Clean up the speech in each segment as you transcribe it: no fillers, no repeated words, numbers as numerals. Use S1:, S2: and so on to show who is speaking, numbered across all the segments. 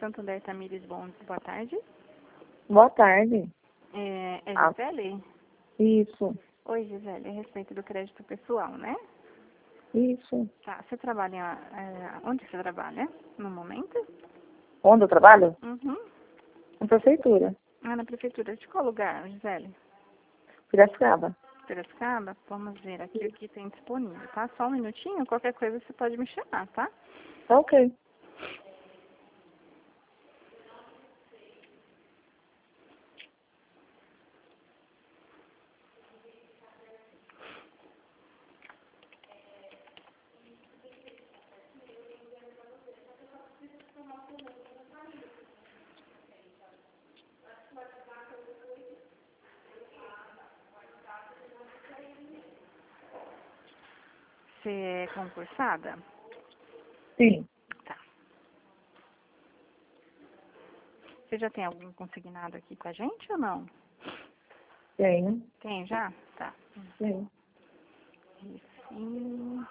S1: Santander Tamires, boa tarde.
S2: Boa tarde.
S1: É Gisele?
S2: Isso,
S1: Oi, Gisele, a respeito do crédito pessoal, né?
S2: isso.
S1: Tá, você trabalha, onde você trabalha no momento?
S2: Onde eu trabalho?
S1: Uhum.
S2: Na prefeitura.
S1: Ah, na prefeitura. De qual lugar, Gisele?
S2: Piracicaba.
S1: Piracicaba? Vamos ver aqui o que tem disponível, tá? Só um minutinho, qualquer coisa você pode me chamar, tá?
S2: Tá ok.
S1: Você é concursada?
S2: Sim,
S1: Tá. Você já tem algum consignado aqui com a gente ou não?
S2: tenho.
S1: Tem já? Tá.
S2: Sim.
S1: Refim.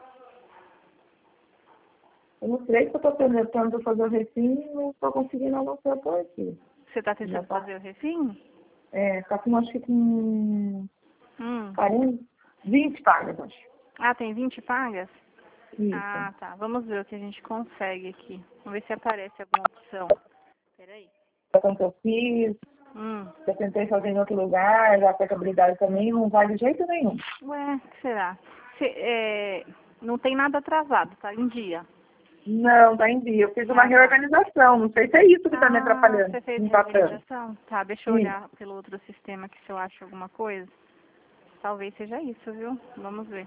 S2: Eu não sei se eu tô tentando fazer o refim, não tô conseguindo avançar por aqui.
S1: Você tá
S2: Já
S1: tentando
S2: tá.
S1: fazer o refim?
S2: Tá com, acho que com
S1: Hum.
S2: 40, 20 pagas, acho.
S1: Ah, tem 20 pagas?
S2: Isso.
S1: Ah, tá. Vamos ver o que a gente consegue aqui. Vamos ver se aparece alguma opção. Peraí.
S2: Quanto eu fiz,
S1: Hum.
S2: eu tentei fazer em outro lugar, a aplicabilidade também não vai de jeito nenhum.
S1: Ué, o que será? Não tem nada atrasado, tá em dia.
S2: Não, tá em dia. Eu fiz uma
S1: Ah, tá.
S2: reorganização. Não sei se é isso que tá me atrapalhando.
S1: Você fez
S2: Empatando.
S1: reorganização? Tá, deixa eu
S2: Sim.
S1: olhar pelo outro sistema aqui se eu acho alguma coisa. Talvez seja isso, viu? Vamos ver.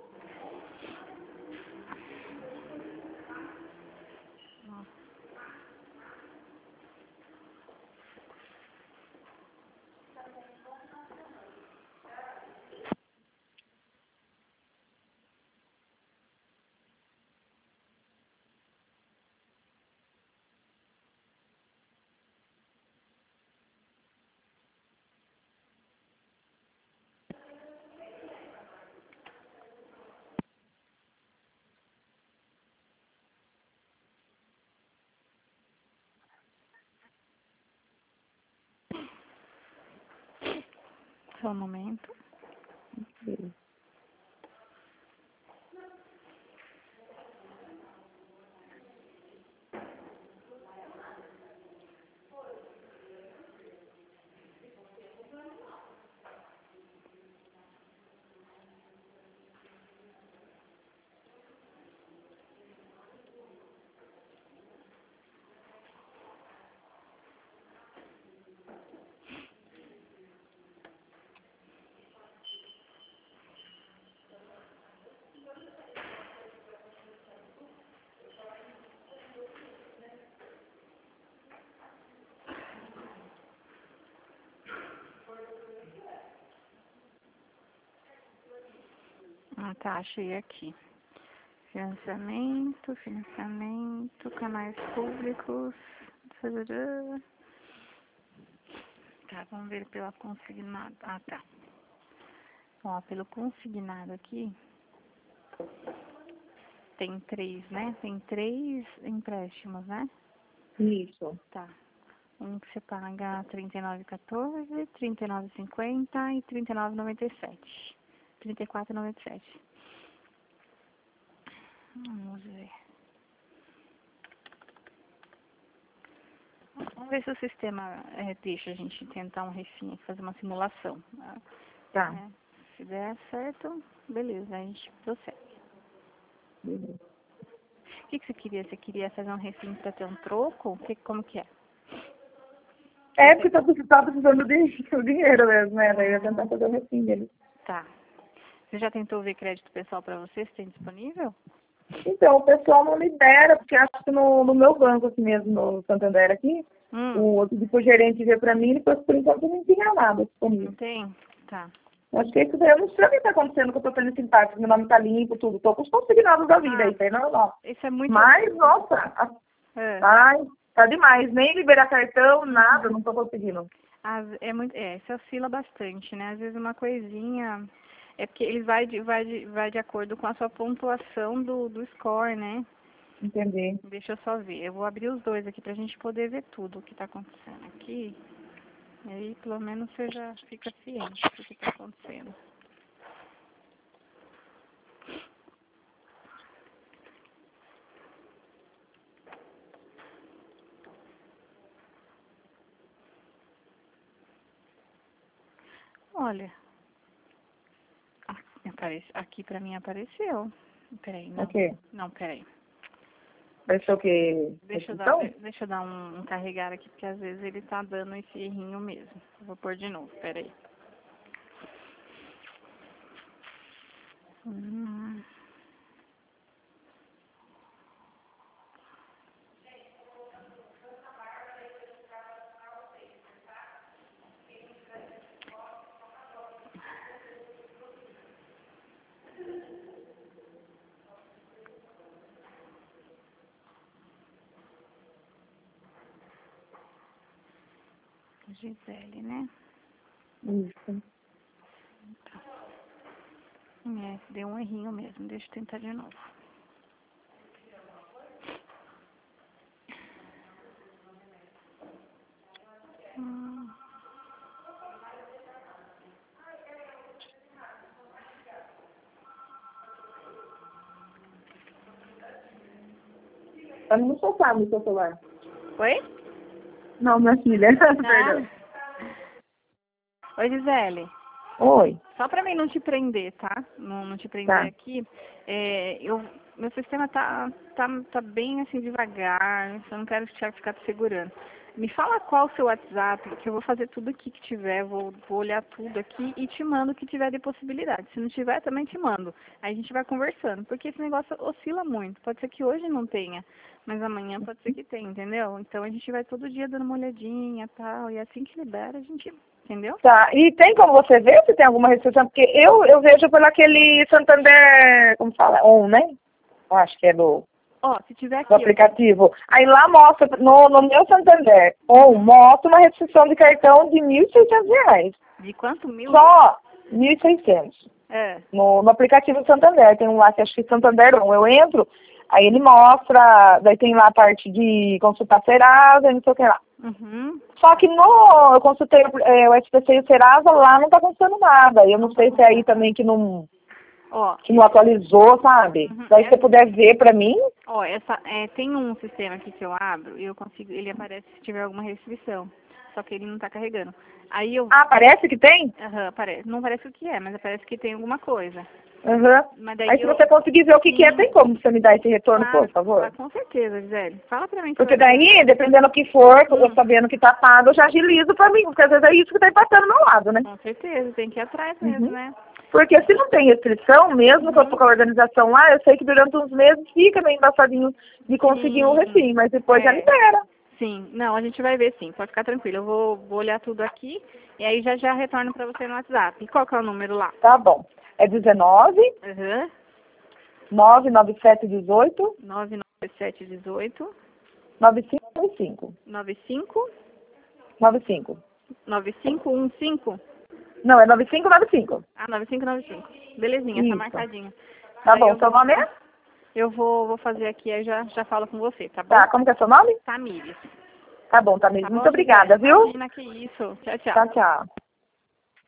S1: Só um momento.
S2: Sim.
S1: Ah, tá, achei aqui. Financiamento, canais públicos. Tarará. Tá, vamos ver pela consignado. Ah, tá. Ó, pelo consignado aqui, tem 3, né? Tem 3 empréstimos, né?
S2: Isso.
S1: Tá. Um que você paga R$39,14, R$39,50 e R$39,97. R$34,97. Vamos ver. Vamos ver se o sistema deixa a gente tentar um refim, fazer uma simulação.
S2: Tá.
S1: Né? Se der certo, beleza, a gente prossegue.
S2: Beleza.
S1: O que você queria? Você queria fazer um refim para ter um troco? Como que é?
S2: É porque tá precisando de dinheiro mesmo, né? Daí eu ia tentar fazer o refim dele.
S1: Tá. Você já tentou ver crédito pessoal para você, se tem disponível?
S2: Então, o pessoal não libera, porque acho que no meu banco aqui mesmo, no Santander aqui, o gerente veio pra mim e depois por enquanto não tinha nada disponível.
S1: Não tem? Tá.
S2: Acho que isso daí, eu não sei o que tá acontecendo, que eu tô tendo esse impacto, meu nome tá limpo, tudo. Tô com os consignados da vida, isso aí é normal.
S1: Isso é muito...
S2: Mas, nossa, ai, tá demais. Nem liberar cartão, nada, não tô conseguindo.
S1: Isso oscila bastante, né? Às vezes uma coisinha... É porque ele vai de acordo com a sua pontuação do score, né?
S2: Entendi.
S1: Deixa eu só ver. Eu vou abrir os dois aqui pra gente poder ver tudo o que tá acontecendo aqui. E aí, pelo menos, você já fica ciente do que tá acontecendo. Olha, aqui pra mim apareceu. Peraí, não.
S2: Ok.
S1: Não, peraí.
S2: Apareceu o quê?
S1: Deixa eu dar um carregar aqui, porque às vezes ele tá dando esse errinho mesmo. Vou pôr de novo, peraí. Gisele, né?
S2: Isso.
S1: Deu um errinho mesmo. Deixa eu tentar de novo.
S2: Tá no sofá, no seu celular.
S1: Oi?
S2: Não, minha filha. Perdão.
S1: Oi, Gisele.
S2: Oi.
S1: Só pra mim não te prender, tá? Não te prender aqui. Meu sistema tá bem assim devagar. Eu não quero ficar te segurando. Me fala qual o seu WhatsApp, que eu vou fazer tudo aqui que tiver. Vou olhar tudo aqui e te mando o que tiver de possibilidade. Se não tiver, também te mando. Aí a gente vai conversando. Porque esse negócio oscila muito. Pode ser que hoje não tenha, mas amanhã pode ser que tenha, entendeu? Então a gente vai todo dia dando uma olhadinha e tal. E assim que libera, a gente... Entendeu?
S2: Tá, e tem como você ver se tem alguma restrição? Porque eu vejo por aquele Santander, como fala, né? Eu acho que é do
S1: Se tiver aqui,
S2: do aplicativo. Aí lá mostra, no meu Santander, mostra uma restrição de cartão de R$ 1.600.
S1: De quanto mil?
S2: Só 1.600. No aplicativo do Santander, tem um lá que acho que Santander 1. Eu entro, aí ele mostra, daí tem lá a parte de consultar Serasa, não sei o que lá. Só que eu consultei o SPC e o Serasa, lá não tá acontecendo nada. Eu não sei se é aí também que não atualizou, sabe? Daí se você puder ver pra mim.
S1: Tem um sistema aqui que eu abro e eu consigo, ele aparece se tiver alguma restrição. Só que ele não tá carregando. Aí
S2: parece que tem?
S1: Aparece. Não parece o que é, mas aparece que tem alguma coisa. Mas daí
S2: aí se você conseguir ver o que é, tem como você me dar esse retorno, por favor?
S1: Com certeza, Gisele. Fala pra mim.
S2: Porque daí, dependendo do que for, eu sabendo que tá pago, eu já agilizo pra mim, porque às vezes é isso que tá empatando do meu lado, né?
S1: Com certeza, tem que ir atrás mesmo, né?
S2: Porque se não tem restrição, mesmo com a organização lá, eu sei que durante uns meses fica meio embaçadinho de conseguir um refim, mas depois já libera.
S1: Sim, não, a gente vai ver sim, pode ficar tranquilo. Eu vou olhar tudo aqui e aí já retorno pra você no WhatsApp. E qual que é o número lá?
S2: Tá bom. É 19 99718
S1: 99718
S2: 9595. 95.
S1: 9515?
S2: Não, é 9595.
S1: 9595. Belezinha, tá marcadinho.
S2: Tá bom, seu nome é?
S1: Eu vou fazer aqui, aí já falo com você, tá bom?
S2: Tá, como que é seu nome?
S1: Tamires.
S2: Tá bom, Tamires. Muito obrigada, viu?
S1: Imagina, que isso. Tchau, tchau.
S2: Tchau, tchau.